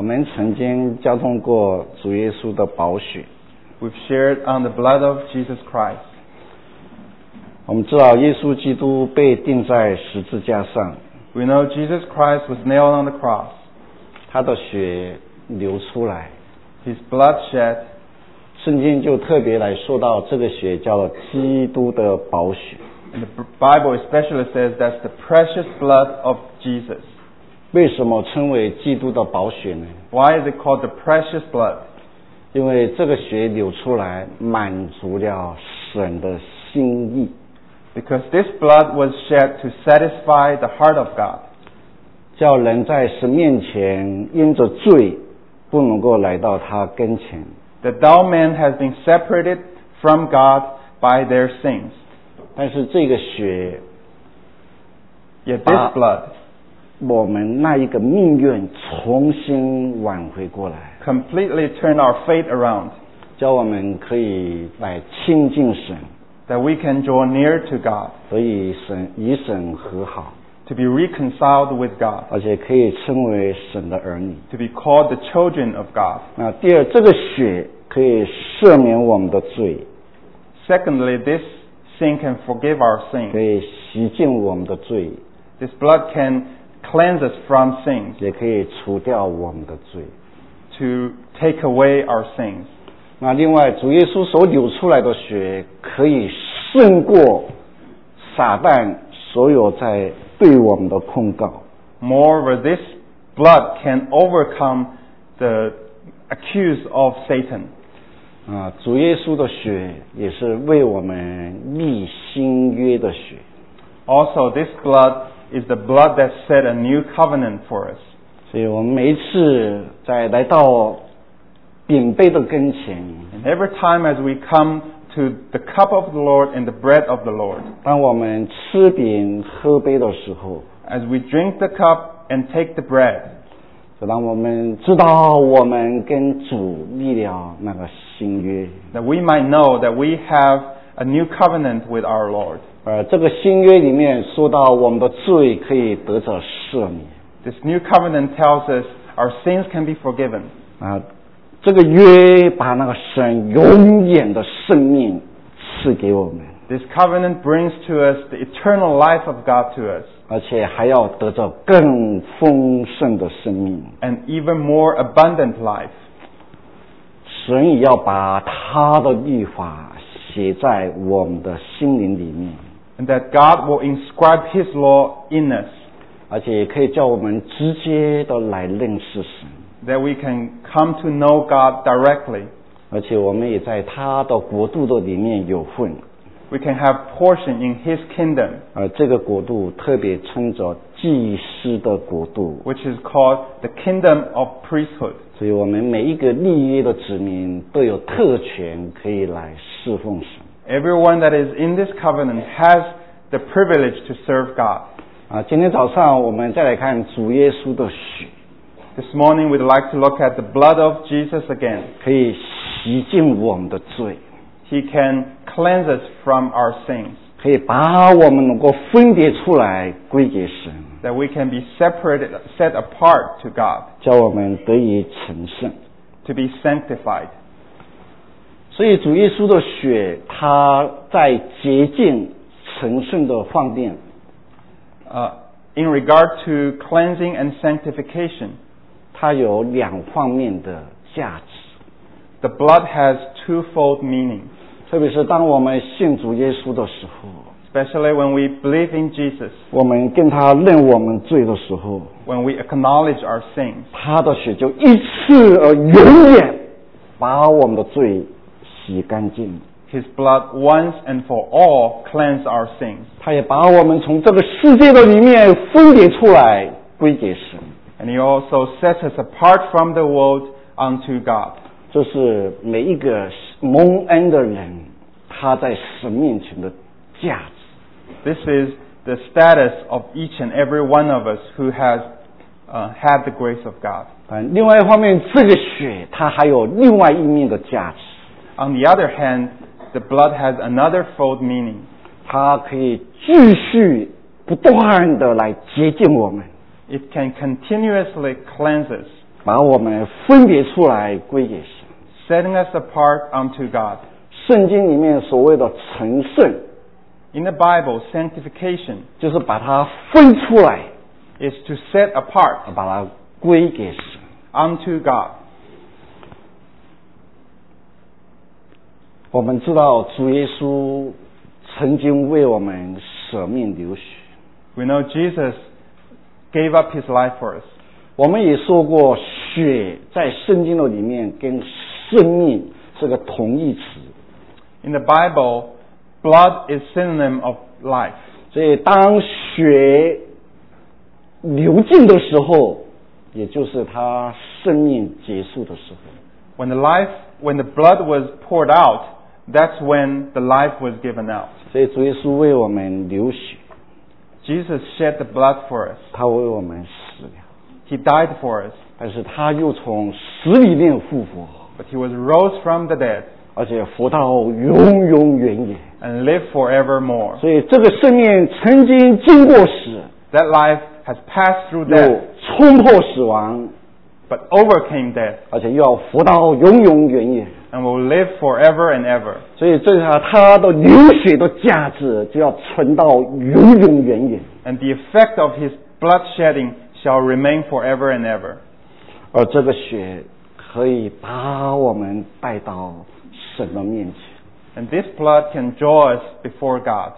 们曾经交通过主耶稣的宝血。 We've shared on the blood of Jesus Christ. 我们知道耶稣基督被钉在十字架上， We know Jesus Christ was nailed on the cross. 他的血流出来， His blood shed. 圣经就特别来说到这个血叫做基督的宝血。 And the Bible especially says that's the precious blood of Jesus. 为什么称为基督的宝血呢？ Why is it called the precious blood? 因为这个血流出来，满足了神的心意。 Because this blood was shed to satisfy the heart of God. 叫人在神面前因着罪不能够来到他跟前。 That thou man has been separated from God by their sins. 但是这个血 Yet this blood 我们那一个命运重新挽回过来， completely turned our fate around. 叫我们可以来亲近神， That we can draw near to God. 可以与神和好， To be reconciled with God. 而且可以称为神的儿女。 To be called the children of God. 那第二，这个血可以赦免我们的罪， Secondly, this sin can forgive our 可 sins. 以洗净我们的罪， This blood can cleanse us from sins. 也可以除掉我们的罪。 To take away our sins. 那另外，主耶稣所流出来的血，可以胜过撒旦所有在对我们的控告。 Moreover, this blood can overcome the accuse of Satan. 主耶稣的血也是为我们立新约的血。 Also, this blood is the blood that set a new covenant for us. 所以我们每一次在来到饼杯的跟前， And every time as we come to the cup of the Lord and the bread of the Lord, 当我们吃饼喝杯的时候， as we drink the cup and take the bread, 就让我们知道我们跟主立了那个新约。 that we might know that we have a new covenant with our Lord. 这个新约里面说到我们的罪可以得着赦免。 This new covenant tells us our sins can be forgiven. 这个约把那个神永远的生命赐给我们， This covenant brings to us the eternal life of God to us, 而且还要得着更丰盛的生命。 and even more abundant life. 神也要把他的律法写在我们的心灵里面， And that God will inscribe His law in us, 而且也可以叫我们直接的来认识神， that we can come to know God directly. 而且我们也在他的国度的里面有份。 We can have portion in His kingdom, 这个国度特别称作祭司的国度， which is called the kingdom of priesthood. 所以我们每一个立约的子民都有特权可以来侍奉神。 Everyone that is in this covenant has the privilege to serve God. 今天早上我们再来看主耶稣的血， This morning we'd like to look at the blood of Jesus again. 可以洗净我们的罪， He can cleanse us from our sins, 可以把我们能够分别出来归给神， that we can be separated, set apart to God, 叫我们得以成圣。 to be sanctified. 所以主耶稣的血，他在洁净成圣的方面， In regard to cleansing and sanctification, 它有两方面的价值。 the blood has twofold meaning, 特别是当我们信主耶稣的时候， especially when we believe in Jesus, 我们跟他认我们罪的时候， when we acknowledge our sins. 他的血就一次而永远把我们的罪洗干净。 His blood once and for all cleanse our sins. 他也把我们从这个世界的里面分别出来归给神。 And He also sets us apart from the world unto God. 这是每一个蒙恩的人他在神面前的价值。 This is the status of each and every one of us who has had the grace of God. 另外一方面，这个血它还有另外一面的价值。 On the other hand, the blood has another fold meaning. 它可以继续不断的来洁净我们， It can continuously cleanse us. 把我们分别出来归给神。 setting us apart unto God. 圣经里面所谓的成圣， In the Bible, sanctification 就是把它分出来， is to set apart 把它归给神。 unto God. 我们知道主耶稣曾经为我们舍命流血， We know Jesus gave up his life for us. 我们也说过，血在圣经的里面跟生命是个同义词， In the Bible, blood is synonym of life. 所以当血流尽的时候，也就是他生命结束的时候。 When the blood was poured out, that's when the life was given out. 所以主耶稣为我们流血， Jesus shed the blood for us. 他为我们死了， He died for us, 但是他又从死里面复活， but he was rose from the dead 而且活到永永远远。 and lived forevermore. 所以这个生命曾经经过死， That life has passed through 又 death, 冲破死亡， but overcame death 而且又要活到永永远远。 and will live forever and ever. 所以这下他的流血的价值就要存到永永远远。 And the effect of his blood shedding shall remain forever and ever. 而这个血可以把我们带到神的面前。 And this blood can draw us before God.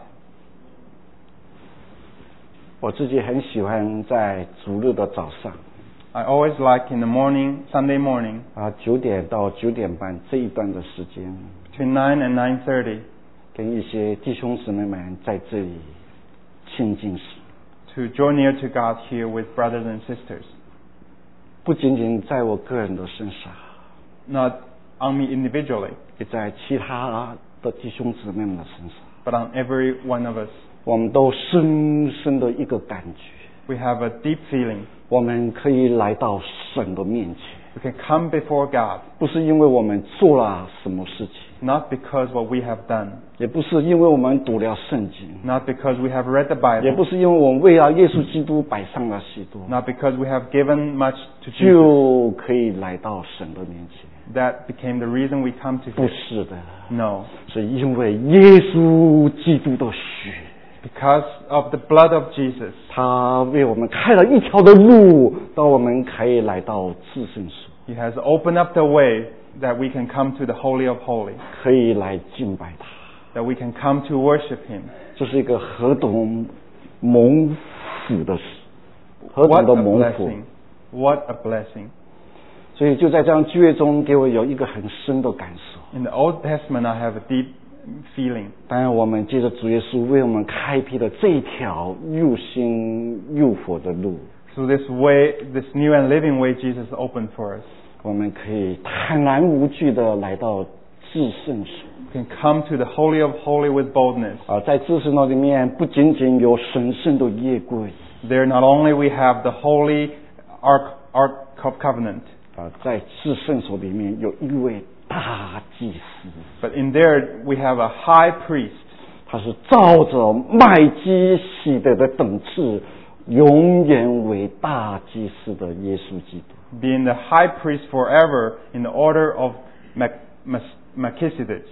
我自己很喜欢在主日的早上 I always like in the morning, Sunday morning, 9点到9点半这一段的时间， between 9 and 9:30, 跟一些弟兄姊妹们在这里亲近神。 to draw near to God here with brothers and sisters. 不仅仅在我个人的身上， Not on me individually, 也在其他的弟兄姊妹们的身上， but on every one of us. 我们都深深的一个感觉， We have a deep feeling. 我们可以来到神的面前， We can come before God, 不是因为我们做了什么事情， not because what we have done, 也不是因为我们读了圣经， not because we have read the 也 Bible, 不是因为我们为了耶稣基督摆上了许多， not because we have given much to Jesus. 就可以来到神的面前。 That became the reason we come to 不 Him. 是的， No. 是因为耶稣基督的血， Because of the blood of Jesus, 他为我们开了一条的路，让我们可以来到至圣所， He has opened up the way that we can come to the Holy of Holies, 可以来敬拜他。 that we can come to worship Him. 这是一个何等蒙福的事，何 What 等的 a 蒙福！ blessing. What a blessing. 所以就在这样聚会中，给我有一个很深的感受。 In the Old Testament, I have a deep feeling. 当然，我们借着主耶稣为我们开辟的这一条又新又活的路， So this way, this new and living way Jesus opened for us, 我们可以坦然无惧的来到至圣所。 we can come to the Holy of Holies with boldness. 在至圣所里面，不仅仅有神圣的约柜， There not only we have the Holy Ark of Covenant, 在至圣所里面有一位大祭司， but in there we have a high priest. 他是照着麦基洗德的等次，永远为大祭司的耶稣基督。 Being the high priest forever in the order of Melchizedek.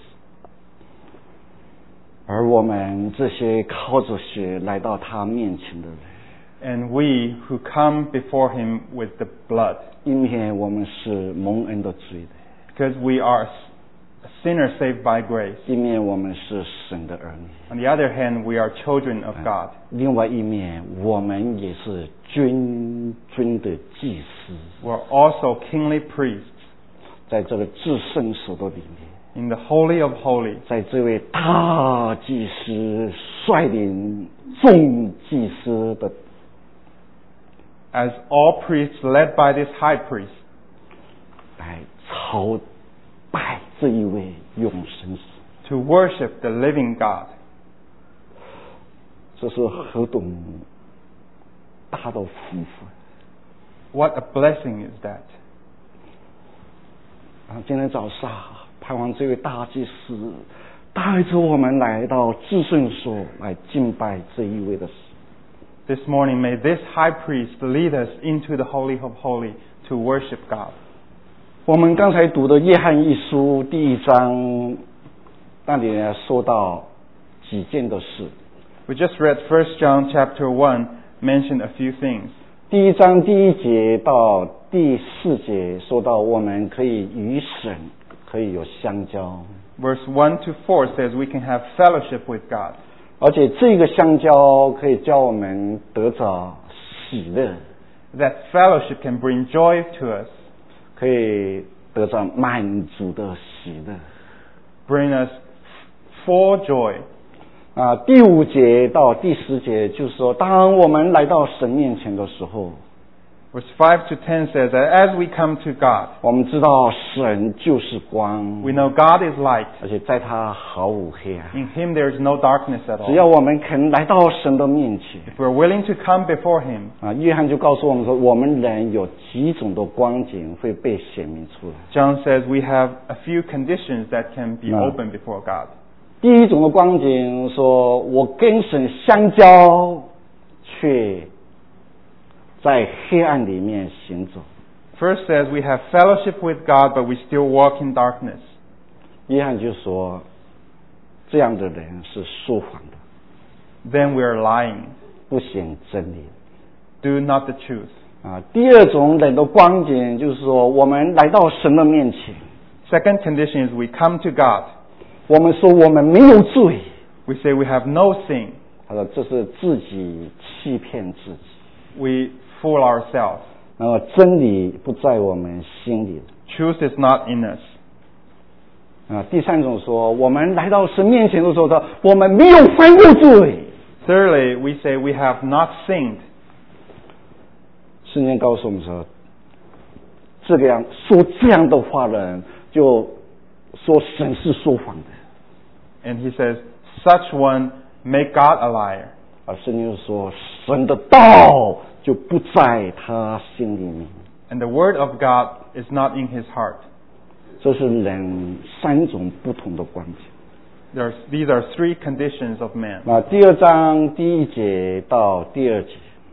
而我们这些靠着血来到他面前的人， And we who come before Him with the blood, 一面我们是蒙恩的罪人， because we are a sinner saved by grace. 一面我们是神的儿女， On the other hand, we are children of God. 另外一面我们也是君的祭司， We're also kingly priests 在这个至圣所的里面， in the Holy of Holies. 在这位大祭司率领众祭司的， As all priests led by this high priest, 来朝拜这一位永生神， to worship the living God. 这是何等大的福分！ What a blessing is that! 今天早上盼望这位大祭司带着我们来到至圣所来敬拜这一位的神。 This morning, may this high priest lead us into the Holy of Holies to worship God. 我们刚才读的约翰一书第1章，那里呢说到几件的事。 We just read 1 John chapter 1 mentioned a few things. 第1章第1节到第4节说到我们可以与神可以有相交， Verse 1 to 4 says we can have fellowship with God. 而且这个相交可以叫我们得着喜乐， That fellowship can bring joy to us, 可以得着满足的喜乐。 bring us full joy. 第5节到第10节就是说，当我们来到神面前的时候， Verse 5 to 10 says that as we come to God, 我们知道神就是光， we know God is light. 而且在他毫无黑暗。 In Him there is no darkness at 只要 all. 我们肯来到神的面前， If we're willing to come before Him, 约翰就告诉我们说，我们人有几种的光景会被显明出来。 John says we have a few conditions that can be No. open before God. 第一种的光景说，我跟神相交，却在黑暗里面行走。 First says we have fellowship with God, but we still walk in darkness. 约翰就说，这样的人是说谎的， Then we are lying. 不显真理。 Do not the truth. 第二种人的光景就是说，我们来到神的面前， Second condition is we come to God. 我们说我们没有罪， We say we have no sin. 他说这是自己欺骗自己， We fool ourselves. 然后真理不在我们心里。 Truth is not in us. 第三种说，我们来到神面前的时候，说我们没有犯过罪。 Thirdly, we say we have not sinned. 圣经告诉我们说，这样说这样的话的人，就说神是说谎的。 And he says, such one make God a liar. 圣经说，神的道就不在他心里面。 And the word of God is not in his heart. 这是人3种不同的光景。 These are three conditions of man. 第2章第1节到第2节，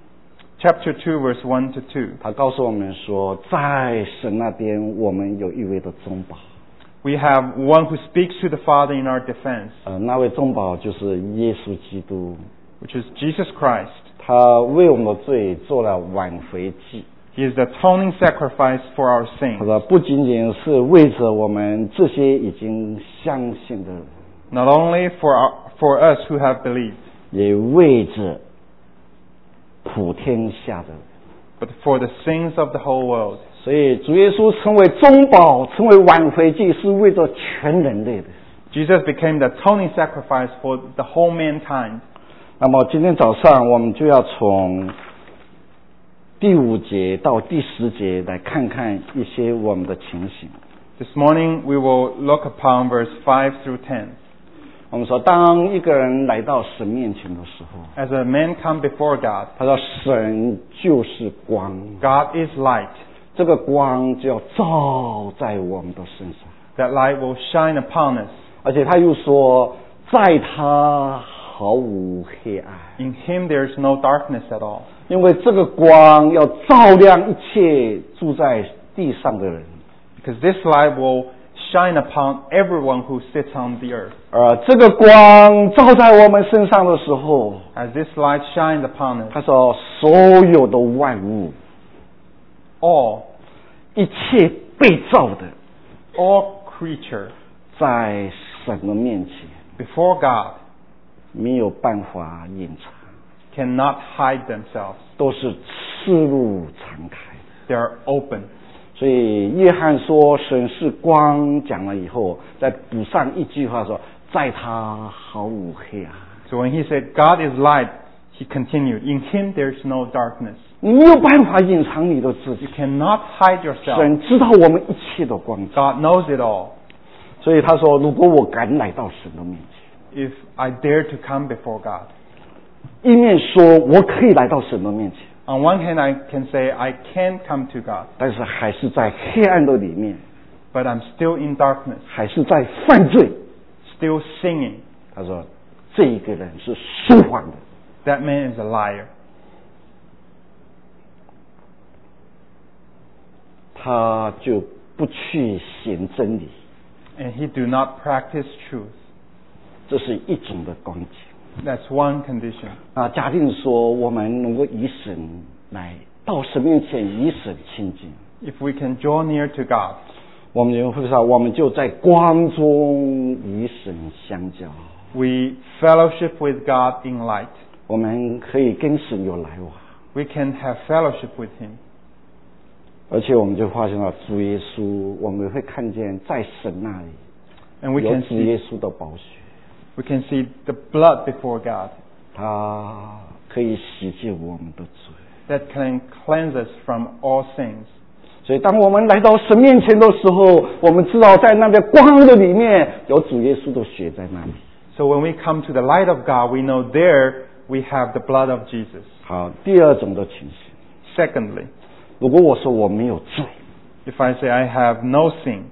Chapter 2, verse 1 to 2. 他告诉我们说，在神那边，我们有一位的中保。 We have one who speaks to the Father in our defense, 那位中保就是耶稣基督， which is Jesus Christ. 他为我们的罪做了挽回祭。 He is the atoning sacrifice for our 他 sins, 说，不仅仅是为着我们这些已经相信的人， not only for us who have believed, 也为着普天下的人。 but for the sins of the whole world. 所以主耶稣成为中保，成为挽回祭，是为着全人类的。 Jesus became the atoning sacrifice for the whole mankind. 那么今天早上我们就要从第5节到第10节来看看一些我们的情形。 This morning we will look upon verse 5 through 10. 我们说，当一个人来到神面前的时候， As a man come before God, 他说神就是光， God is light. 这个光就要照在我们的身上。 That light will shine upon us. 而且他又说，在他毫无黑暗， In him there is no darkness at all. 因为这个光要照亮一切住在地上的人。 Because this light will shine upon everyone who sits on the earth. 这个光照在我们身上的时候， As this light shined upon us, 他说所有的万物， all 一切被造的， creature 在神的面前 before God 没有办法隐藏， cannot hide themselves. 都是赤露敞开。 They are open. 所以约翰说神是光讲了以后，再补上一句话说，在他毫无黑暗。 So when he said God is light, he continued, in him there is no darkness. 你没有办法隐藏你的自己 You，cannot hide yourself. 神知道我们一切的光景。 God knows it all. 所以他说，如果我敢来到神的面前， If I dare to come before God, 一面说我可以来到神的面前， on one hand I can say I can come to God, 但是还是在黑暗的里面， but I'm still in darkness, 还是在犯罪。 still sinning. 他说，这一个人是说谎的。 That man is a liar. 他就不去行真理， and he do not practice truth. 这是一种的光景。 That's one condition. 假定说我们能够以神来到神面前以神亲近， If we can draw near to God, 我们就会说，我们就在光中与神相交， we fellowship with God in light. 我们可以跟神有来往， We can have fellowship with him. 而且我们就发现到主耶稣，我们会看见在神那里 And we 有 can 主耶 see, 稣的宝血， we can see the blood before God 他可以洗净我们的罪。 that can cleanse us from all sins. 所以当我们来到神面前的时候，我们知道在那个光的里面有主耶稣的血在那里。 So when we come to the light of God, we know there we have the blood of Jesus. 好，第二种的情形， Secondly, 如果我说我没有罪， if I say I have no sin,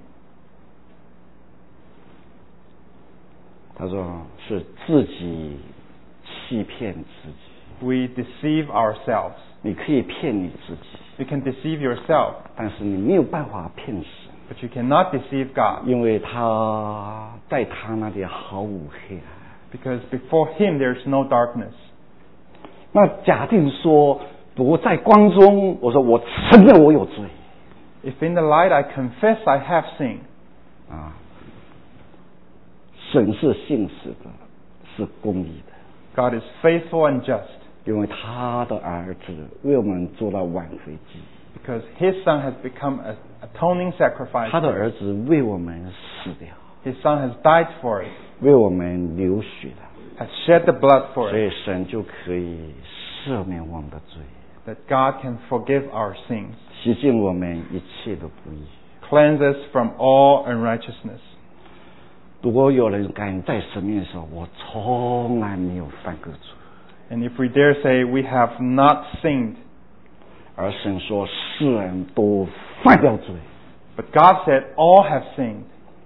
他说是自己欺骗自己。 we deceive ourselves. 你可以骗你自己， You can deceive yourself, 但是你没有办法骗神， but you cannot deceive God, 因为他在他那里毫无黑暗。 because before him there is no darkness. 那假定说，我在光中，我说我承认我有罪 If in the light I confess I have sinned, 啊，神是信实的，是公义的， God is faithful and just, 因为他的儿子为我们做了挽回祭， because his son has become an atoning sacrifice. 他的儿子为我们死掉， His son has died for it, 为我们流血了， has shed the blood for 所 it, 以神就可以赦免我们的罪， that God can forgive our sins, 洗净我们一切的不义。 cleanse us from all unrighteousness. 如果有人敢在神面前说，我从来没有犯过罪， And if we dare say we have not sinned, 而神说世人都犯了罪， but God said all have sinned,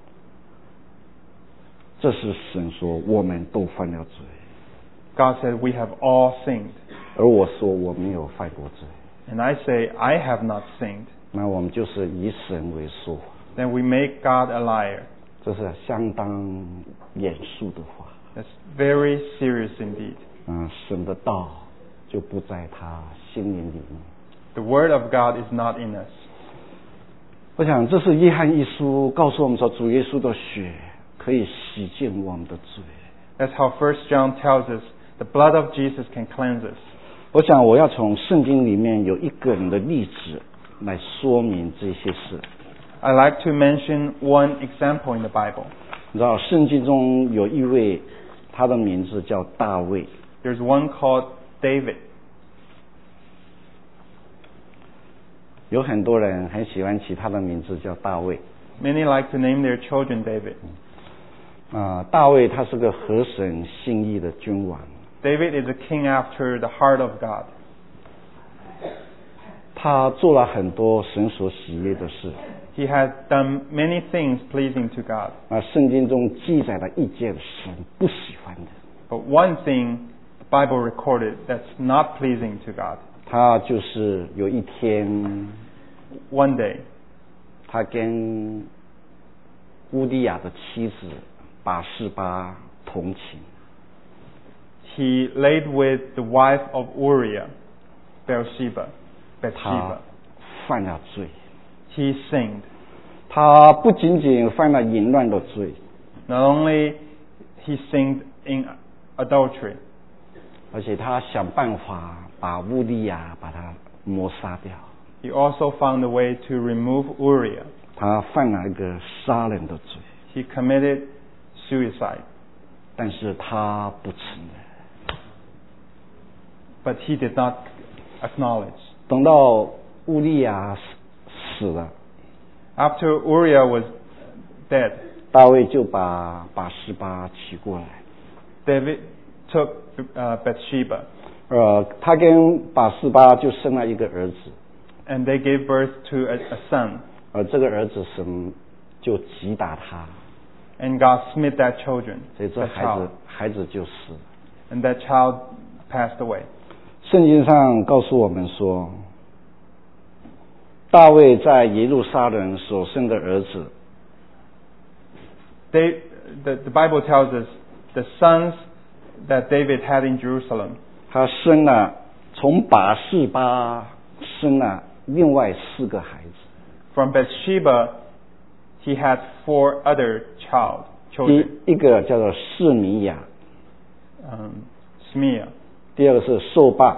这是神说我们都犯了罪， God said we have all sinned. 而我说我没有犯过罪， And I say I have not sinned. 那我们就是以神为说法， Then we make God a liar. 这是相当严肃的话。 That's very serious indeed. 神的道就不在他心灵里面。 The word of God is not in us. 我想这是约翰一书告诉我们说，主耶稣的血可以洗净我们的罪。 That's how 1 John tells us the blood of Jesus can cleanse us. 我想我要从圣经里面有一个人的例子来说明这些事。 I like to mention one example in the Bible. 你知道圣经中有一位，他的名字叫大卫。 There's one called David. 有很多人很喜欢起他的名字叫大卫。 Many like to name their children David. 大卫他是个合神心意的君王， David is a king after the heart of God. 他做了很多神所喜悦的事。 He has done many things pleasing to God. 圣经中记载了一件神不喜欢的， But one thing the Bible recorded that's not pleasing to God. 他就是有一天， One day, 他跟乌利亚的妻子拔示巴同寝， he laid with the wife of Uriah, Bathsheba. 他犯了罪。 He sinned. 他不仅仅犯了淫乱的罪， Not only he sinned in adultery, 而且他想办法把乌利亚把他谋杀掉。 he also found a way to remove Uriah. 他犯了一个杀人的罪， He committed suicide, 但是他不承认。 but he did not acknowledge. 等到乌利亚死了， After Uriah was dead, 大卫就把拔示巴娶过来。 David took Bathsheba, 他跟拔示巴就生了一个儿子， and they gave birth to a son. 这个儿子神就击打他， And God smote that child, 所以这 that 孩子就死了。 and that child passed away. 圣经上告诉我们说， 大卫在耶路撒冷所生的儿子， The Bible tells us the sons that David had in Jerusalem. 他生了从拔示巴生了另外4个孩子。 From Bathsheba, he had 4 other children. 第一个叫做示米亚， Smear, 第二个是朔巴，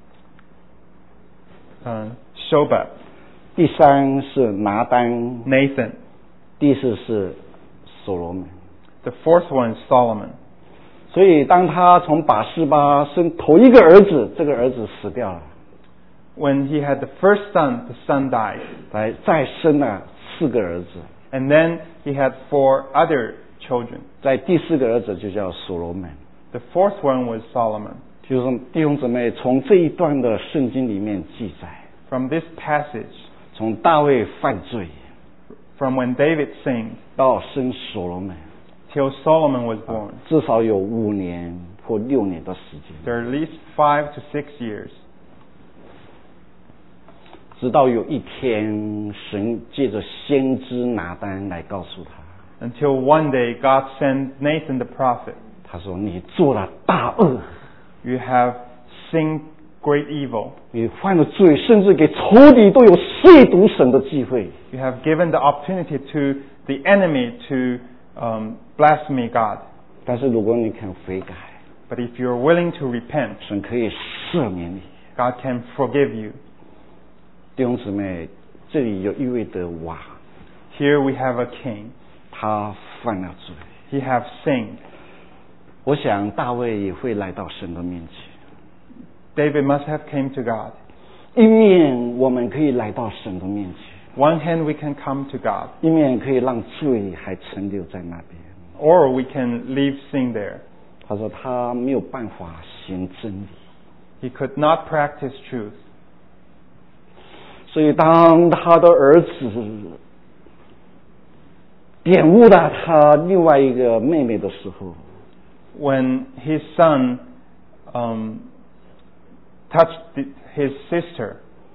Shobab, 第3是拿单， Nathan. 第4是所罗门。 The 4th one is Solomon. 所以当他从拔示巴生头一个儿子，这个儿子死掉了， When he had the first son, the son died. 再生了4个儿子， And then he had 4 other children. 在第4个儿子就叫所罗门。 The 4th one was Solomon. 就是说弟兄姊妹，从这一段的圣经里面记载， From this passage, 从大卫犯罪 from when David sinned 到生所罗门， till Solomon was born, 至少有5年或6年的时间， there are at least 5 to 6 years. 直到有一天，神借着先知拿单来告诉他， Until one day God sent Nathan the prophet. 他说：“你做了大恶， You have sinned great evil. 你犯了罪，甚至给仇敌都有亵渎神的机会。 You have given the opportunity to the enemy to blaspheme God. 但是如果你肯悔改， But if you're willing to repent, 神可以赦免你。” God can forgive you. 弟兄姊妹，这里有一位的王， Here we have a king. 他犯了罪。 He have sinned. 我想大卫也会来到神的面前。 David must have came to God. 一面我们可以来到神的面前， One hand we can come to God, 一面可以让罪还存留在那边。 or we can leave sin there. 他说他没有办法行真理， He could not practice truth. 所以当他的儿子玷污了他另外一个妹妹的时候， When his son touched his sister,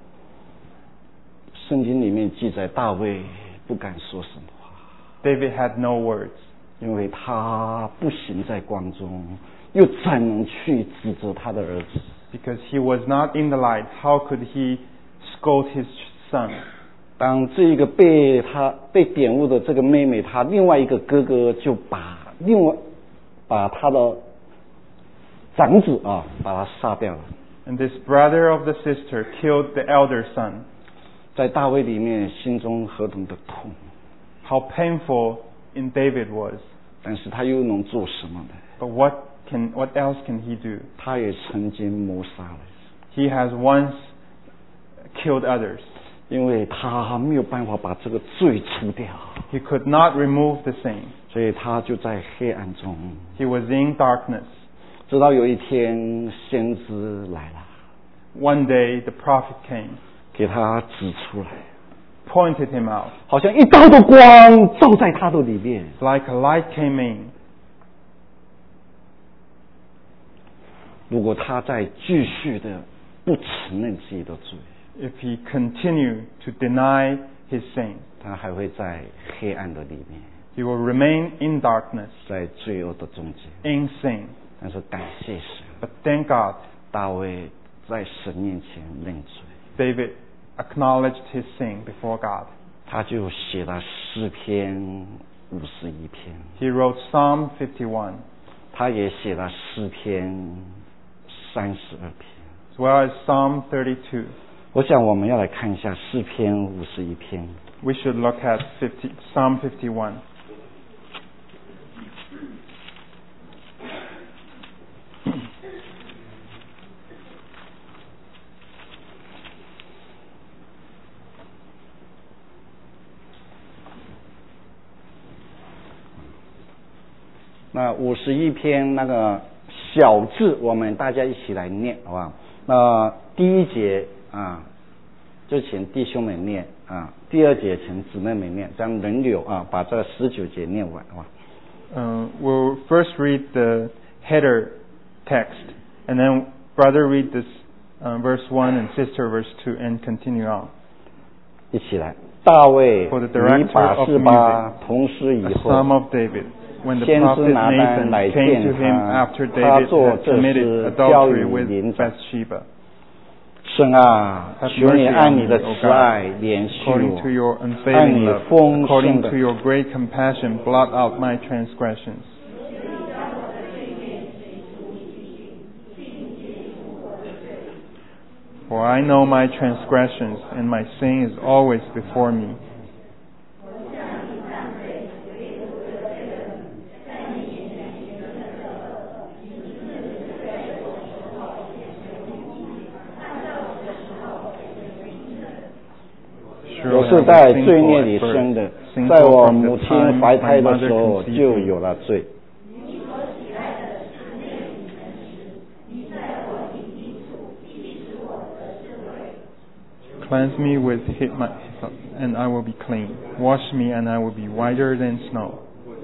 圣经里面记载大卫不敢说什么话， David had no words. 因为他不行在光中，又怎能去指责他的儿子？ Because he was not in the light, how could he scold his son? 当这一个被玷污的这个妹妹，她另外一个哥哥就把他的长子把他杀掉了。 And this brother of the sister killed the elder son. 在大卫里面，心中何等的痛， How painful in David was. 但是他又能做什么呢？ But what else can he do? 他也曾经谋杀了， He has once killed others. 因为他没有办法把这个罪除掉， He could not remove the sin. 所以他就在黑暗中。 He was in darkness. 直到有一天，先知来了， One day the prophet came, 给他指出来， pointed him out. 好像一道的光照在他的里面。 Like a light came in. 如果他再继续的不承认自己的罪， If he continued to deny his sin, 他还会在黑暗的里面， he will remain in darkness, 在罪恶的中间。 in sin. 但是感谢神， But thank God, 大卫在神面前认罪， David acknowledged his sin before God. 他就写了诗篇51篇， He wrote Psalm 51, 他也写了诗篇32篇。 as well as Psalm 32. 我想我们要来看一下诗篇51篇。 We should look at Psalm 51. 那51篇那个小字，我们大家一起来念，好不好？那第一节就请弟兄们念第二节请姊妹们念，这样轮流把这19节念完，好吧？ We'll first read the header text, and then brother read this verse 1 and sister verse 2, and continue on. 一起来。大卫 For the 与 director 拔 of 示巴同时以 a 后， son of David. When the 先知 prophet 拿单 Nathan 来 came 见 to him 他， after 他 David 做 had 这 committed 事交 adultery 与 with 灵长。 Bathsheba. 神啊， Have 求你 mercy 按 on 你 me, 的 O 慈爱 God. 怜恤 According to 我， your 按 unfailing 你 love, 丰盛 according 的 to your great compassion, blot out my transgressions. For I know my transgressions, and my sin is always before me. 我是在罪孽里生的，在我母亲怀胎的时候就有了罪。Cleanse me with hyssop, and I will be clean. Wash me, and I will be whiter than snow.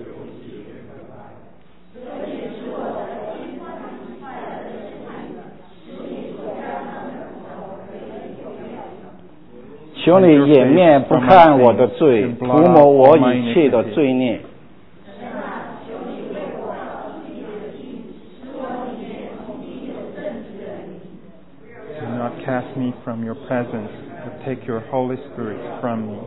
求你掩面不看我的罪，涂抹我一切的罪孽。Do not cast me from your presence, but take your Holy Spirit from me.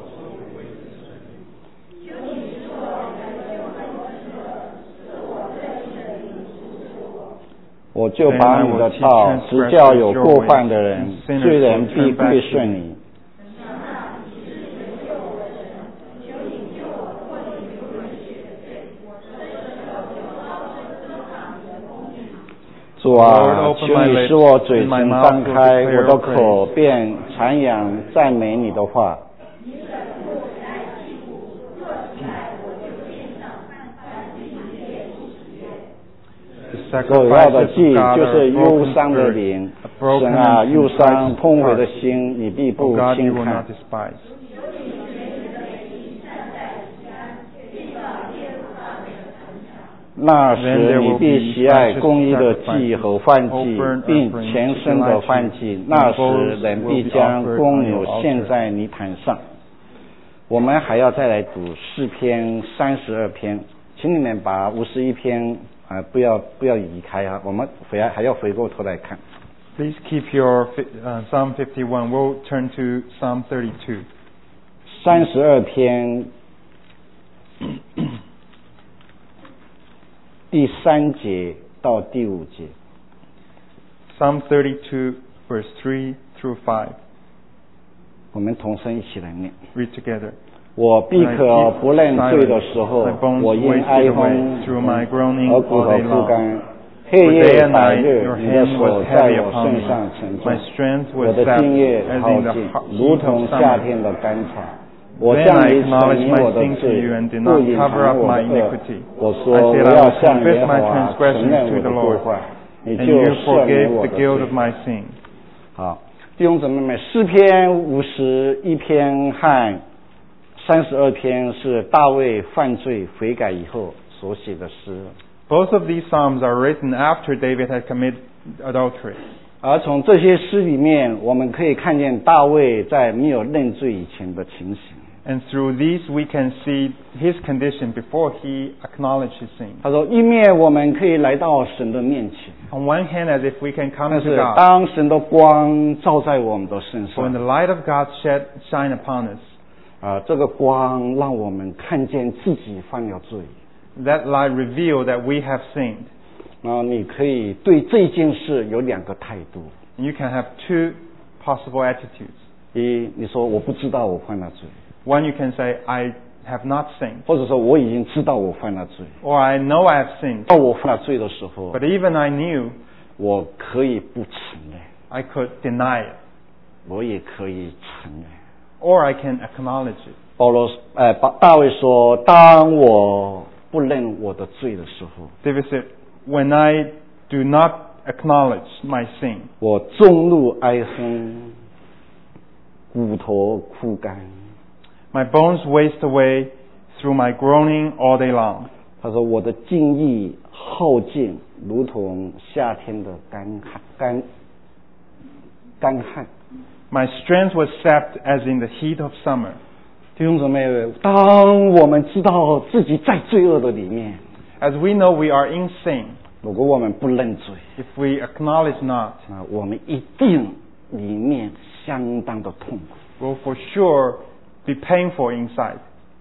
我就把你的道指教有过犯的人，罪人必归顺你。主啊，求你使我嘴唇张开，我的口便传扬赞美你的话。所要的祭就是忧伤的灵，神啊，忧伤痛悔的心，你必不轻看。那时你必喜爱公义的祭和燔祭，并全身的燔祭。那时人必将公牛献在泥坛上。我们还要再来读诗篇32篇，请你们把51篇不要移开啊，我们还要回过头来看。Please keep your Psalm 51. We'll turn to Psalm 32. 32篇第3节到第5节。Psalm 32, verse 3 through 5. 我们同声一起来念。Read together. 我闭口不认罪的时候，我因哀轰而骨头枯干。黑夜白日，你的手在我身上沉重，我的精液耗尽，如同夏天的干草。我向你承认我的罪，不隐藏我的恶。我说我要向耶和华承认我的过犯，你就赦免我的罪。好，弟兄姊妹们，诗篇51篇和32篇是大卫犯罪悔改以后所写的诗。Both of these psalms are written after David had committed adultery. 而从这些诗里面，我们可以看见大卫在没有认罪以前的情形。And through these we can see his condition before he acknowledged his sin. 他说，一面我们可以来到神的面前。On one hand, as if we can come to God. 当神的光照在我们的身上。When the light of God shine upon us. 这个光让我们看见自己犯了罪。That light revealed that we have sinned. 你可以对这件事有2个态度。You can have 2 possible attitudes. 你说我不知道我犯了罪。One, you can say, I have not sinned. 或者说我已经知道我犯了罪。Or I know I have sinned. 当我犯了罪的时候 But even I knew. 我可以不承认。I could deny it. 我也可以承认。Or I can acknowledge it. 大卫说，当我不认我的罪的时候 David said, when I do not acknowledge my sin. 我众怒哀哼，骨头枯干。My bones waste away through my groaning all day long. 他说我的精液耗尽，如同夏天的干旱。 My strength was sapped as in the heat of summer. 弟兄姊妹，当我们知道自己在罪恶的里面， As we know we are in sin, 如果我们不认罪， if we acknowledge not, 我们一定里面相当的痛苦。 will for sure be painful inside.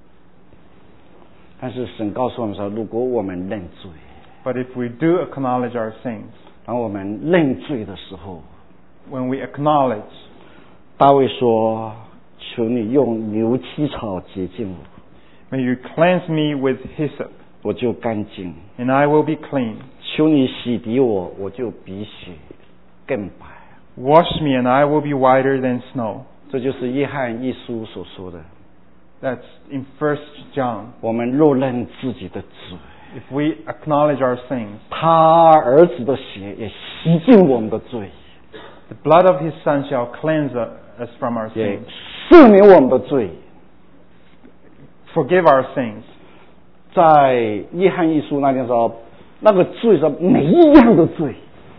但是神告诉我们说，如果我们认罪， But if we do acknowledge our sins, 当我们认罪的时候， when we acknowledge, 大卫说：“求你用牛膝草洁净我， may you cleanse me with hyssop, 我就干净； and I will be clean. 求你洗涤我，我就比雪更白。” Wash me, and I will be whiter than snow. 这就是约翰一书所说的。 That's in 1 John. 我们若认自己的罪， If we acknowledge our sins, 他儿子的血也洗净我们的罪， the blood of His Son shall cleanse us from our 也 sins, 赦免我们的罪。 forgive our sins. 在约翰一书那边说，那个罪是每一样的罪，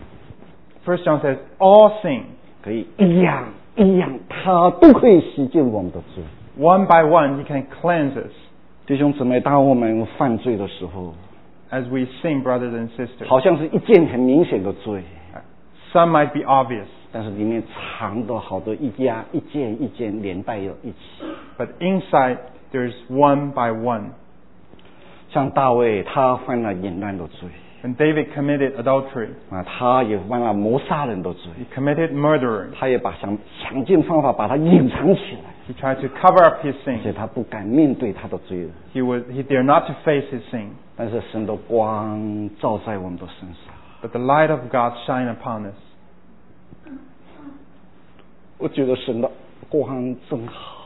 1 John says, all sin, 可以一样一样，他都可以洗净我们的罪。 one by one, He can cleanse us. 弟兄姊妹，当我们犯罪的时候， As we sin, brothers and sisters, 好像是一件很明显的罪， some might be obvious, 但是里面藏的好多一件一件连带有一起。 but inside there's one by one. 像大卫，他犯了淫乱的罪， When David committed adultery, 他也犯了谋杀人的罪， he committed murder. 他也想尽方法把它隐藏起来， He tried to cover up his 而且 sin. 他不敢面对他的罪恶。 He dared not to face his sin. 但是神的光照在我们的身上， But the light of God shine upon us. 我觉得神的光真好。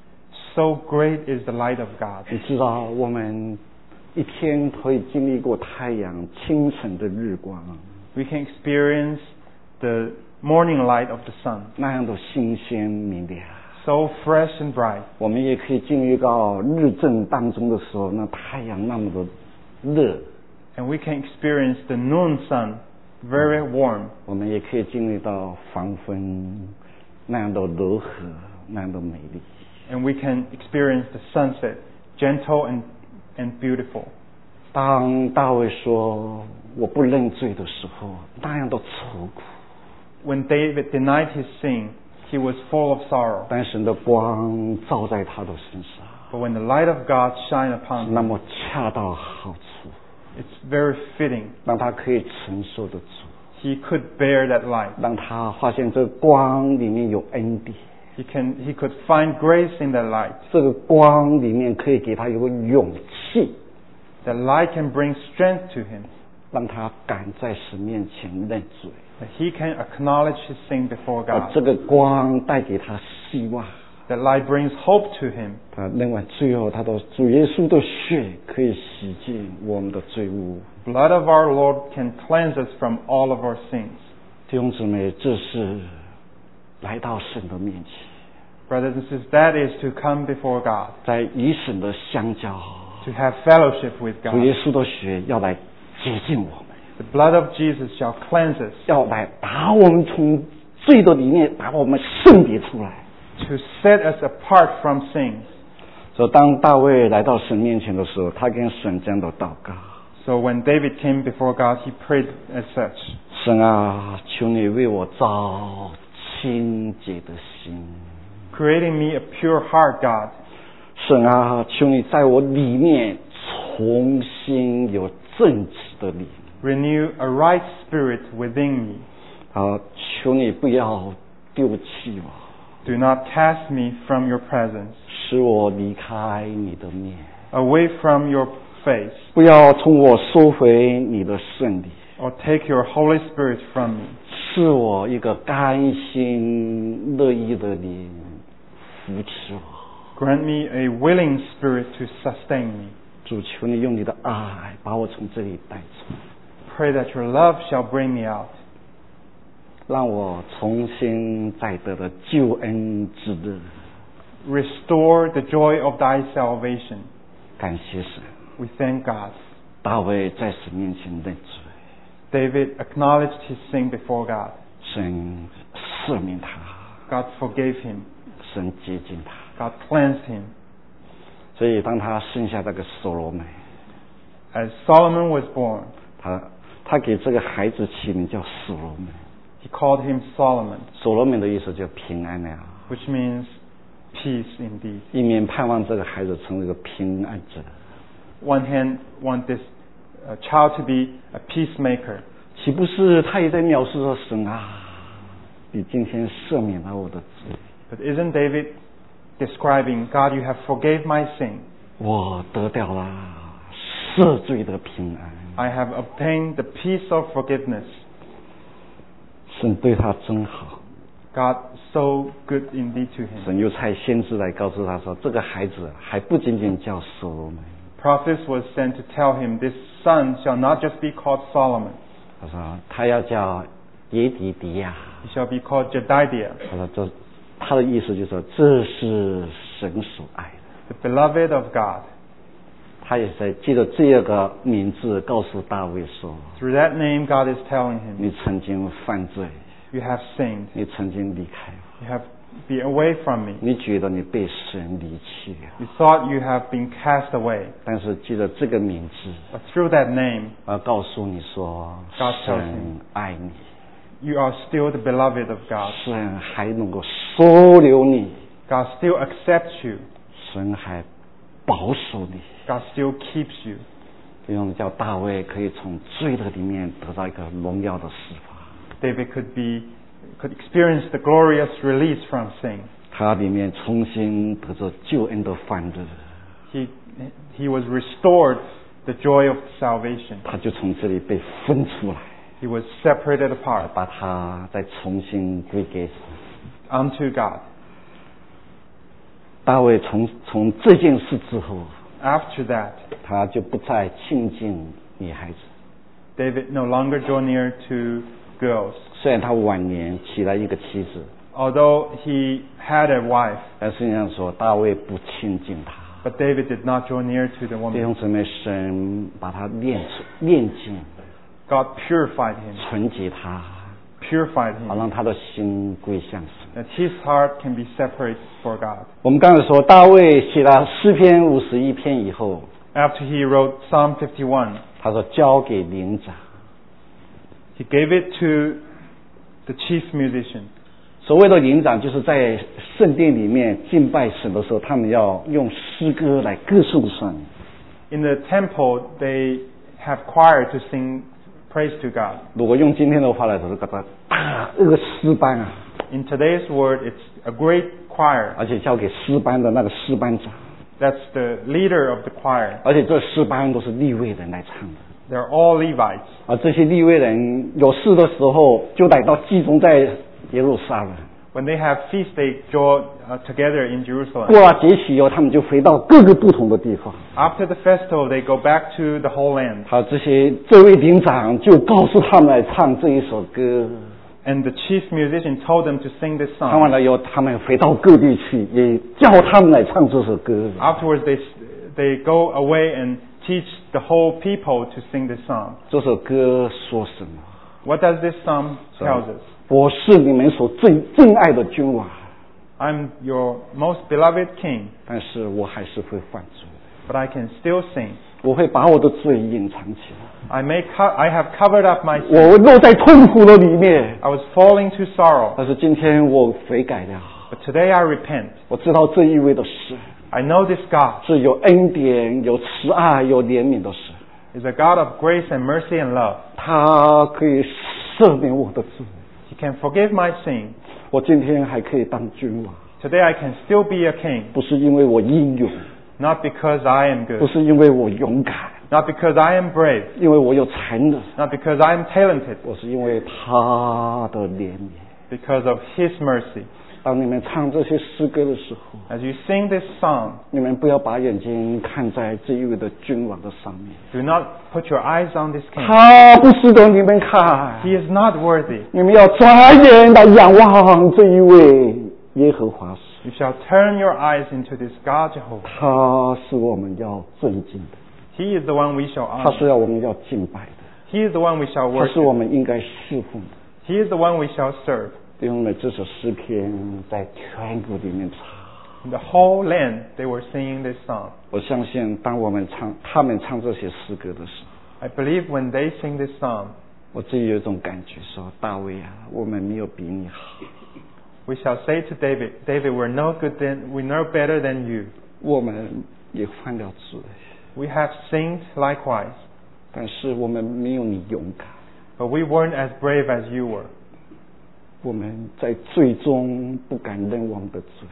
So great is the light of God. 你知道，我们一天可以经历过太阳清晨的日光， We can experience the morning light of the sun, 那样的新鲜明亮。 so fresh and bright. 我们也可以经历到日正当中的时候，那太阳那么的热。 And we can experience the noon sun, very warm. 我们也可以经历到黄昏那样的柔和，那样的美丽。 And we can experience the sunset, gentle and beautiful. 当大卫说我不认罪的时候，那样的愁苦， When David denied his sin, he was full of sorrow. 但神的光照在他的身上， But when the light of God shine upon 那 him, 么恰到好处， it's very fitting. 让他可以承受得住， He could bear that light. 让他发现这光里面有恩典， He could find grace in that light. 这个光里面可以给他有个勇气， That light can bring strength to him. 让他敢在神面前认罪。 That he can acknowledge his sin before 而 God. 这个光带给他希望。 That light brings hope to him. 他另外最后，他的主耶稣的血可以洗净我们的罪污。 Blood of our Lord can cleanse us from all of our sins. 弟兄姊妹，这是来到神的面前， Brothers and sisters, that is to come before God. 在与神的相交。 To have fellowship with 主耶 God. 稣的血要来洁净我们， The blood of Jesus shall cleanse us. 要来把我们从罪的里面把我们圣别出来。 To set us apart from sins. 所以当大卫来到神面前的时候，他跟神这样的祷告： So when David came before God, he prayed as such. 神啊，求你为我造清洁的心。 Creating me a pure heart, God. 神啊，求你在我里面重新有正直的灵。 Renew a right spirit within me. 啊，求你不要丢弃我， Do not cast me from your presence, 使我离开你的面， away from your face, 不要从我收回你的圣礼， or take your Holy Spirit from me. 赐我一个甘心乐意的灵扶持我。 Grant me a willing spirit to sustain me. 主，求你用你的爱把我从这里带出， Pray that your love shall bring me out. 让我重新再得了救恩之日。 Restore the joy of thy salvation. 感谢神， We thank God. 大卫在神面前认罪， David acknowledged his sin before God. 神赦免他， God forgave him. 神洁净他。 God cleansed him. 所以当他生下这个所罗门 ，As Solomon was born, 他给这个孩子起名叫所罗门。 He called him Solomon. 所罗门的意思叫平安呀。 Which means peace indeed. 一面盼望这个孩子成为一个平安者。 One hand want this child to be a peacemaker. 岂不是他也在描述说神啊，你今天赦免了我的罪。 But isn't David describing, God, you have forgave my sin. 我得到了赦罪的平安。 I have obtained the peace of forgiveness. 神对他真好。 God so good indeed to him. 神又差先知来告诉他说，这个孩子还不仅仅叫所罗门。 Prophets was sent to tell him, this son shall not just be called Solomon. 他说他要叫耶底迪亚。 He shall be called Jedidiah. 他说他的意思就是说，这是神所爱的。 The beloved of God. 他也在借着这个名字告诉大卫说 Through that name, God is telling him, 你曾经犯罪 You have sinned. 你曾经离开我 You have been away from me. 你觉得你被神离弃了 You thought you have been cast away. 但是借着这个名字 But through that name, 告诉你说 God tells 神 him, 爱你 You are still the beloved of God. 神还能够收留你 God still accepts you. 神还保守你 God still keeps you. 这样叫大卫可以从罪的里面得到一个荣耀的释放 David could experience the glorious release from sin. 他里面重新得着救恩的欢乐 He was restored the joy of salvation. 他就从这里被分出来 He was separated apart 把他再重新归给神 unto God. 大卫从这件事之后 After that, 他就不再亲近女孩子 David no longer drew near to girls. 虽然他晚年娶了一个妻子 Although he had a wife, 但实际上说大卫不亲近她 but David did not draw near to the 弟 woman. 兄姊妹神把他炼净 God purified him, 纯洁他 purified 好 him, 让他的心归向神 that his heart can be separated for God. 我们刚才说大卫写了诗篇51篇以后 After he wrote Psalm 51, 他说交给灵长 he gave it to the chief musician. 所谓的灵长就是在圣殿里面敬拜神的时候他们要用诗歌来歌颂神 In the temple, they have choir to sing praise to God. 如果用今天的话来说是个大个诗班啊 In today's word, it's a great choir. 而且交给诗班的那个诗班长 That's the leader of the choir. 而且这诗班都是利未人来唱的 They're all Levites. 而这些利未人有事的时候就来到集中在耶路撒冷 When they have feast, they draw together in Jerusalem. 过了节期以后他们就回到各个不同的地方 After the festival, they go back to the whole land. 好这位灵长就告诉他们来唱这一首歌 And the chief musician told them to sing this 唱完 song. 了以后他们回到各地去也叫他们来唱这首歌 Afterwards, they go away and teach the whole people to sing this song. 这首歌说什么 What does this song tell us? 我是你们所最敬爱的君王 I'm your most beloved king, 但是我还是会犯罪 but I can still sing. 我会把我的罪隐藏起来 I have covered up my sin. 我落在痛苦的里面 I was falling to sorrow, 但是今天我悔改了 but today I repent. 我知道这一位的神 I know this God 是有恩典有慈爱有怜悯的神 is a God of grace and mercy and love. 他可以赦免我的罪 He can forgive my sin. 我今天还可以当君王 Today I can still be a king, 不是因为我英勇 not because I am 不 good, 是因为我勇敢 not because I am brave, 因为我有才能 not because I am talented, 我是因为他的怜悯 because of His mercy. 当你们唱这些诗歌的时候 As you sing this song, 你们不要把眼睛看在这一位的君王的上面 do not put your eyes on this king. 他不值得你们看 He is not worthy. 你们要转眼的仰望这一位耶和华神 You shall turn your eyes into this God Jehovah. 他是我们要尊敬的 He is the one we shall 他 honor. 是要我们要敬拜的 He is the one we shall 他是我 worship. 们应该侍奉的 He is the one we shall serve. 弟兄们，这首诗篇在全国里面唱。 In the whole land, they were singing this song. 我相信，当他们唱这些诗歌的时候， I believe when they sing this song, 我自己有一种感觉，说大卫啊，我们没有比你好。 We shall say to David, David, we're no better than you. 我们也犯了罪。 We have sinned likewise. 但是我们没有你勇敢。 But we weren't as brave as you were. 我们在罪中不敢认我们的罪。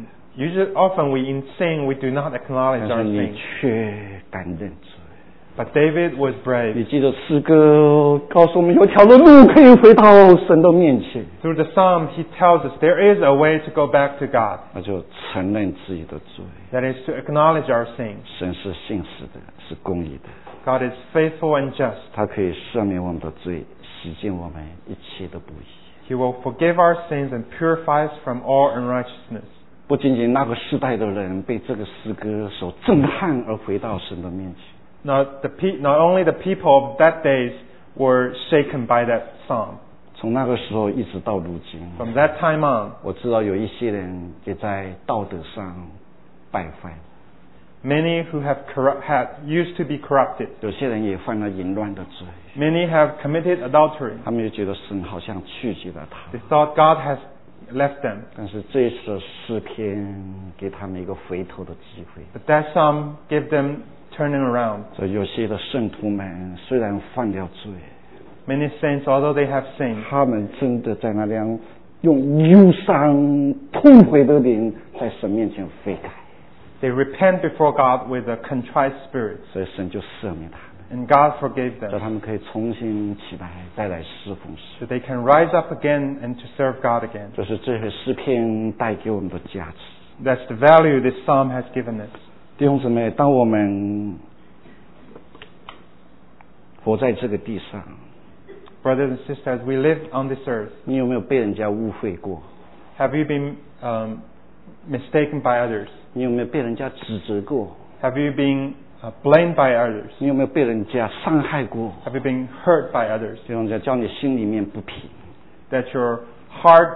Often we in sin we do not acknowledge 但 our 是你 sin. 却敢认罪。 But David was 你 brave. 记得诗歌告诉我们有条的路可以回到神的面前。 Through the psalm, he tells us there is a way to go back to God. 那就承认自己的罪。 That is to acknowledge our sin. 神是信实的，是公义的。 God is faithful and just. 他可以赦免我们的罪，洗净我们一切的不义。 He will forgive our sins and purify us from all unrighteousness. 不仅仅那个时代的人被这个诗歌所震撼而回到神的面前。 Not only the people of that days were shaken by that psalm. 从那个时候一直到如今 From that time on, 我知道有一些人也在道德上败坏， many who had used to be corrupted. 有些人也犯了淫乱的罪， Many have committed adultery. 他们就觉得神好像拒绝了他 They thought God has left them. 但是这一首诗篇给他们一个回头的机会。 But that psalm gave them turning around. 所以有些的圣徒们虽然犯了罪， Many saints, although they have sinned, 他们真的在那样用忧伤痛悔的灵在神面前悔改， they repent before God with a contrite spirit. 所以神就赦免他们， And God forgave 叫 them. 他们可以重新起来再来侍奉神。 So they can rise up again and to serve God again. 这是这些诗篇带给我们的价值。 That's the value this psalm has given us. 弟兄姊妹，当我们活在这个地上， Brothers and sisters, we live on this earth. 你有没有被人家误会过？ Have you been mistaken by others? 你有没有被人家指责过？ Have you been blamed by others? 你有没有被人家伤害过？ Have you been hurt by others? 弟兄姊妹，叫你心里面不平。 That your heart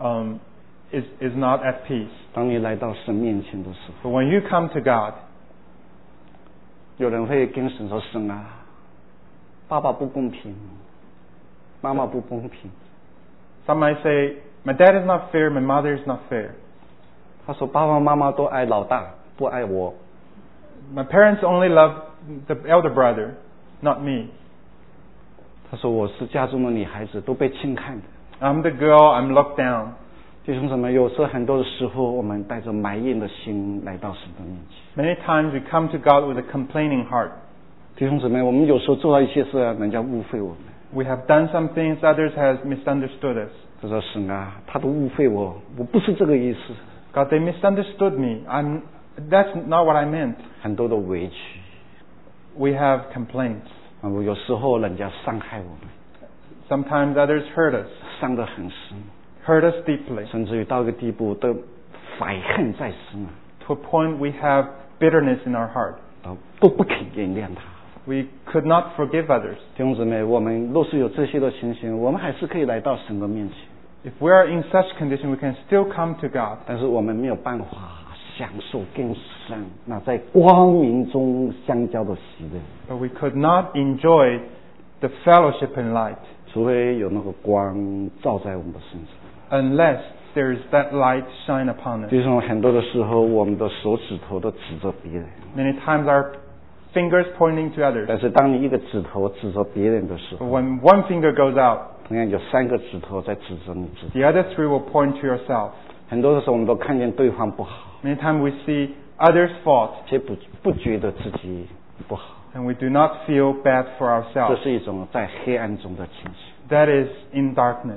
is not at peace. 当你来到神面前的时候， But when you come to God, 有人会跟神说：“神啊，爸爸不公平，妈妈不公平。” some might say, my dad is not fair, my mother is not fair. 他说：“爸爸妈妈都爱老大，不爱我。” My parents only love the elder brother, not me. 他说：“我是家中的女孩子，都被轻看的。” I'm the girl, I'm looked down. 弟兄姊妹，有时候很多的时候，我们带着埋怨的心来到神的面前。 Many times we come to God with a complaining heart. 弟兄姊妹，我们有时候做到一些事，人家误会我们。 We have done some things, others have misunderstood us. 他说：“神啊，他都误会我，我不是这个意思。” God, they misunderstood me. That's not what I meant. 很多的委屈， We have complaints. 有时候人家伤害我们， Sometimes others hurt us, 伤得很深， hurt us deeply, 甚至于到一个地步都怀恨在心， to a point we have bitterness in our heart. 都不肯原谅他。 We could not forgive others. 弟兄姊妹，我们若是有这些的情形，我们还是可以来到神的面前， If we are in such condition, we can still come to God. 但是我们没有办法享受跟神那在光明中相交的喜乐， But we could not enjoy the fellowship and light 除非有那个光照在我们的身上。 unless there is that light shine upon us. 弟兄，很多的时候，我们的手指头都指着别人， Many times our fingers pointing to others. 但是当你一个指头指着别人的时 But 候， when one finger goes out, 同样有3个指头在指着你自己。 the other three will point to yourself. 很多的时候，我们都看见对方不好， Many times we see others' fault 却不觉得自己不好。 and we do not feel bad for 这 ourselves. 是一种在黑暗中的情形。 That is in darkness.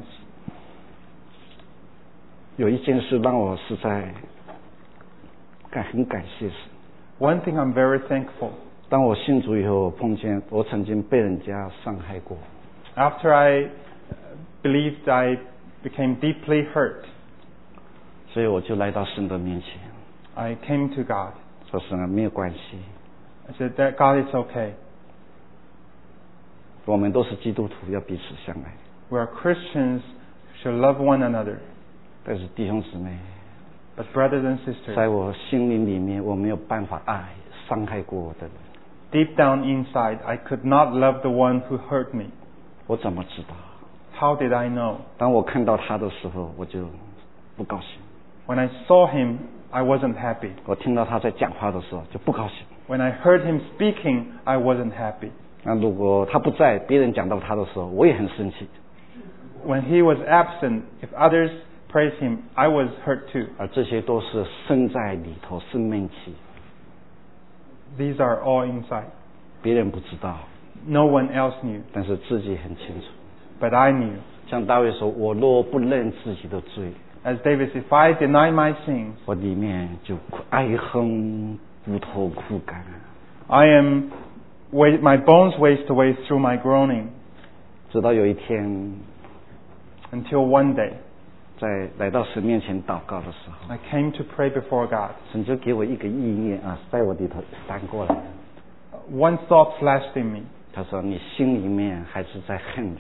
有一件事让我实在很感谢神。 One thing I'm very thankful. 当我信主以后，碰见我曾经被人家伤害过， After I believed, I became deeply hurt. 所以我就来到神的面前， I came to God. 说神啊，没有关系， I said that God, it's okay. 我们都是基督徒，要彼此相爱。 We are Christians, shall love one another. 但是弟兄姊妹 But brothers and sisters, 在我心灵里面，我没有办法爱伤害过我的人。 Deep down inside, I could not love the one who hurt me. 我怎么知道？ How did I know? 当我看到他的时候，我就不高兴。 When I saw him, I wasn't happy. 我听到他在讲话的时候，就不高兴。 When I heard him speaking, I wasn't happy. 那如果他不在，别人讲到他的时候，我也很生气。 When he was absent, if others praised him, I was hurt too. 而这些都是身在里头，是闷气。 These are all inside. 别人不知道， No one else knew, 但是自己很清楚。 but I knew. 像大卫说：“我若不认自己的罪， As David said, if I deny my sins, 我里面就哀恨骨头枯干。 my bones waste away through my groaning. ” 直到有一天， Until one day, 在来到神面前祷告的时候， I came to pray before God. 神就给我一个意念啊，在我里头闪过来。 One thought flashed in me. 他说：“你心里面还是在恨人。”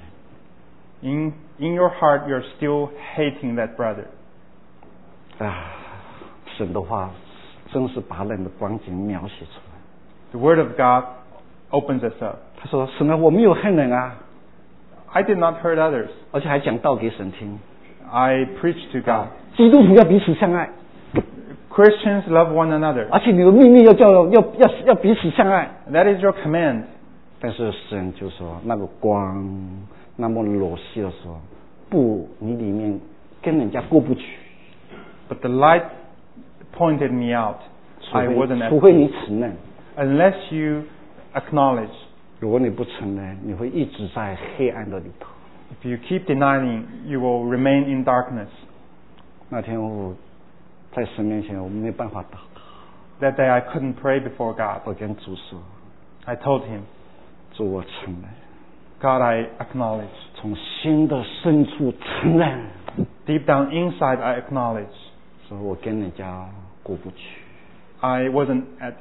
In your heart, you're still hating that brother. 啊，神的话真是把人的光景描写出来。 The Word of God opens us up. 他说：“神啊，我没有恨人啊， I did not hurt others. 而且还讲道给神听。 I preach to God. 基督徒要彼此相爱， Christians love one another. 而且你的命令要彼此相爱。 That is your command. 但是神就说，那个光那么裸细的时候，不，你里面跟人家过不去。 But the light pointed me out. I wasn't at 除非你 peace. 承认， Unless you acknowledge. 如果你不承认，你会一直在黑暗的里头。 If you keep denying, you will remain in darkness. 那天我在神面前，我没办法祷告。 That day I couldn't pray before God. 我跟主说， I told him, 主，我承认， God, I acknowledge. 从心的深处承认， Deep down inside, I acknowledge. 说我跟人家过不去。 I wasn't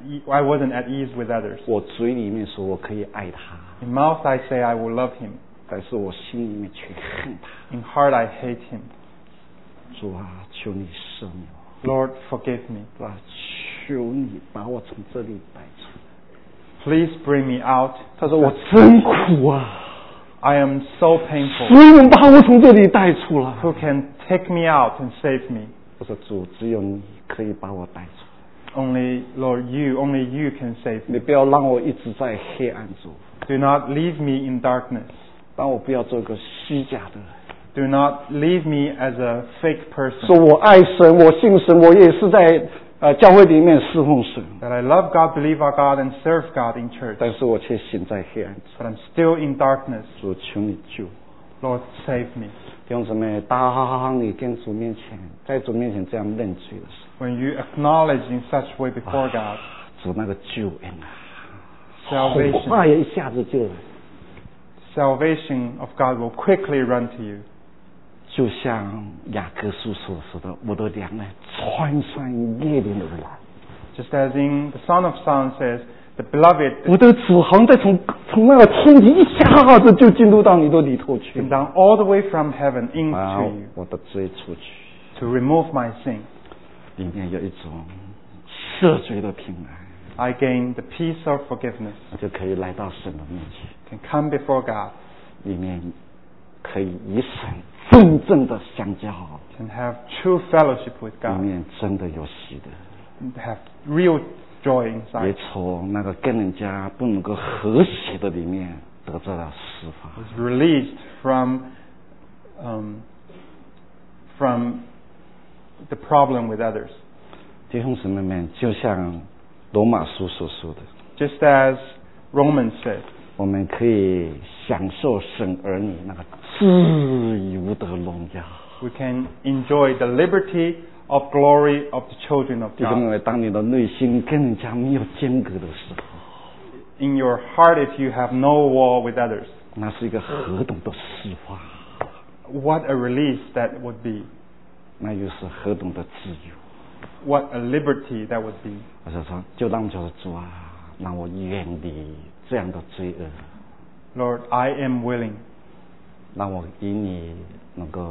at ease with others. 我嘴里面说我可以爱他， In mouth I say I will love him. 但是我心里面却恨他。 In heart I hate him. 主啊，求你赦免我。 Lord, forgive me. 主啊，求你把我从这里带出。 Please bring me out. 他说我真苦啊， I am so painful. 谁能把我从这里带出来？ Who can take me out and save me? 我说主，只有你可以把我带出。 Only you can save 你 me. 不要让我一直在黑暗中， Do not leave me in darkness. 让我不要做个虚假的人。 Do not leave me as a fake 说 person. 我爱神，我信神，我也是在教会里面侍奉神， That I love God, believe our God, and serve God in church. 但是我却陷在黑暗中。 But I'm still in darkness. 主，求你救我。 Lord, save me. 弟兄姊妹，当你跟主面前，在主面前这样认罪的时候， When you acknowledge in such way before God, 主那个救恩啊， salvation, 话也一下子就来， salvation of God will quickly run to you. 就像雅各书所说的，我的良人穿山越岭而来。 Just as in the Son of Psalm says, the beloved 我的主好像在从那个天庭一下子就进入到你的里头去 came，down all the way from heaven 把 into you 我的罪除去， to remove my sin. 里面有一种赦罪的平安， I gain the peace of forgiveness. 我就可以来到神的面前， Can come before God. 里面可以与神真正的相交， Can have true fellowship with 里 God. 面真的有喜的。 And have real joy 也 inside. 从那个跟人家不能够和谐的里面得到了释放。 Is released from the problem with others. 弟兄姊妹们，就像罗马书所说的， Just as Romans said, 我们可以享受神儿女那个自由的荣耀。 we can enjoy the liberty of glory of the children of 弟兄 God. 们，当你的内心跟人家没有间隔的时候， In your heart, if you have no war with others, 那是一个何等的释放， what a release that would be. 那又是何等的自由。 What a liberty that would be. 我就说，就让就是主啊，让我远离这样的罪恶， Lord, I am willing. 让我与你能够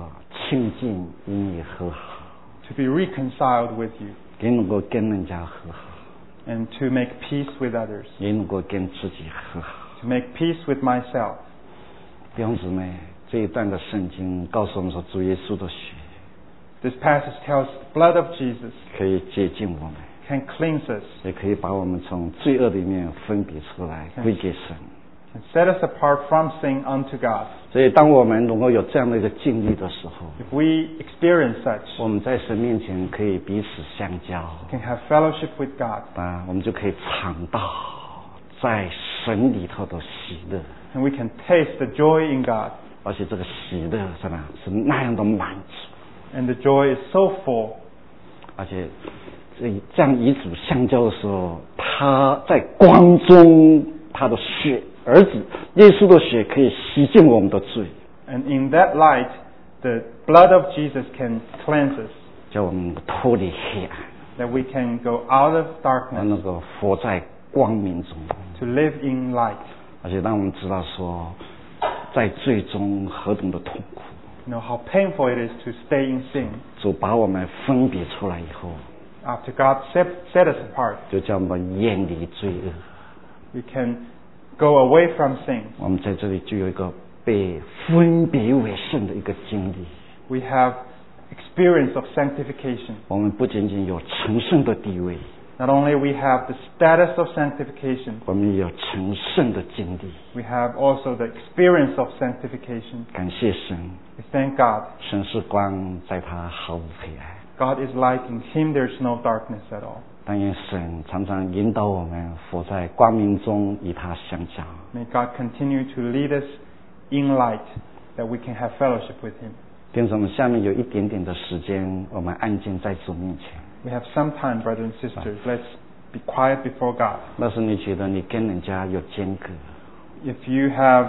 亲近与你和好 to be reconciled with you 也能够跟人家和好 and to make peace with others 也能够跟自己和好 to make peace with myself 弟兄姊妹这一段的圣经告诉我们说主耶稣的血 This passage tells the blood of Jesus 可以洁净我们 can cleanse us 也可以把我们从罪恶里面分别出来归给神 and set us apart from sin unto God 所以当我们能够有这样的一个经历的时候 If we experience such 我们在神面前可以彼此相交 can have fellowship with God 我们就可以尝到在神里头的喜乐 and we can taste the joy in God 而且这个喜乐是吧是那样的满足 and the joy is so full 而且这样与主相交的时候他在光中他的血儿子耶稣的血可以洗净我们的罪 and in that light the blood of Jesus can cleanse us 叫我们脱离黑暗 that we can go out of 能 darkness 够活在光明中 to live in light 而且让我们知道说在罪中何等的痛苦 You know how painful it is to stay in sin 主把我们分别出来以后 after God set us apart 就叫我们远离罪恶 we can go away from sin 我们在这里就有一个被分别为圣的一个经历 we have experience of sanctification 我们不仅仅有成圣的地位 not only we have the status of sanctification 我们也有成圣的经历 we have also the experience of sanctification 感谢神 we thank God 神是光在他毫无黑暗 God is light in Him there is no darkness at all 但愿神常常引导我们活在光明中与他相交 May God continue to lead us in light that we can have fellowship with Him 弟兄姊妹下面有一点点的时间我们安静在主面前 We have some time, brothers and sisters. Let's be quiet before God. 但是你觉得你跟人家有间隔 If you have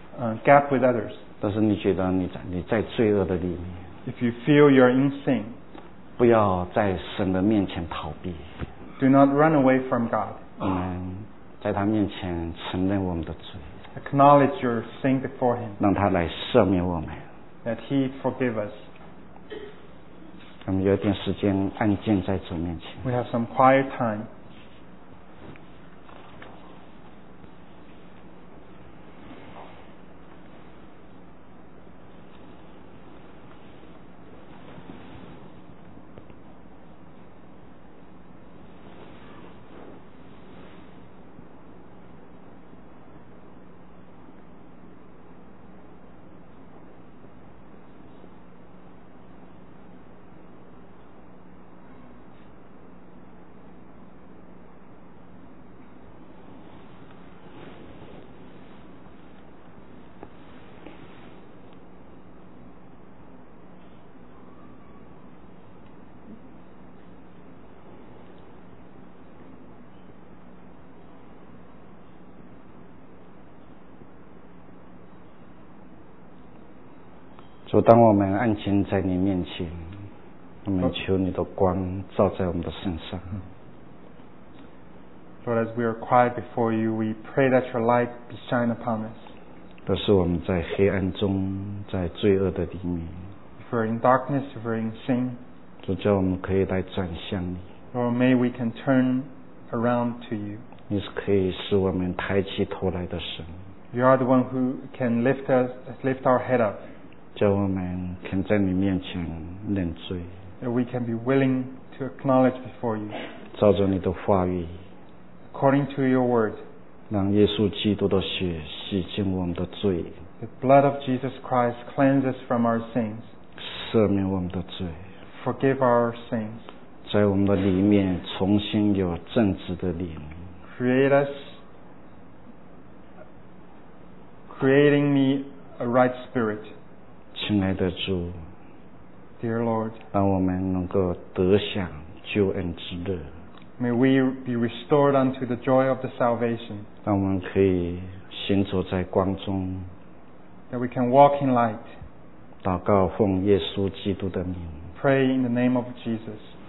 gap with others, 但是你觉得你在罪恶的里面 if you feel you're in sin, 不要在神的面前逃避 do not run away from God. 我们在他面前承认我们的罪 Acknowledge your sin before Him, 让他来赦免我们 that He forgive us. 我们有一点时间安静在主面前 We have some quiet time. 主当我们安静在你面前我们求你的光照在我们的身上 Lord, as we are quiet before you, we pray that your light be shine upon us. 都是我们在黑暗中在罪恶的里面 If we're in darkness, if we're in sin, 主叫我们可以来转向你 Lord, may we can turn around to you. 你是可以使我们抬起头来的神 You are the one who can lift our head up, 叫我们肯在你面前认罪 that we can be willing to acknowledge before you. 照着你的话语 According to your word, 让耶稣基督的血洗净我们的罪 the blood of Jesus Christ cleanse us from our sins, 赦免我们的罪 forgive our sins, 在我们的里面重新有正直的灵 creating me a right spirit. 亲爱的主 Dear Lord, 让我们能够得享救恩之乐 may we be restored unto the joy of the salvation, 让我们可以行走在光中 that we can walk in light. 祷告奉耶稣基督的名 Pray in the name of Jesus.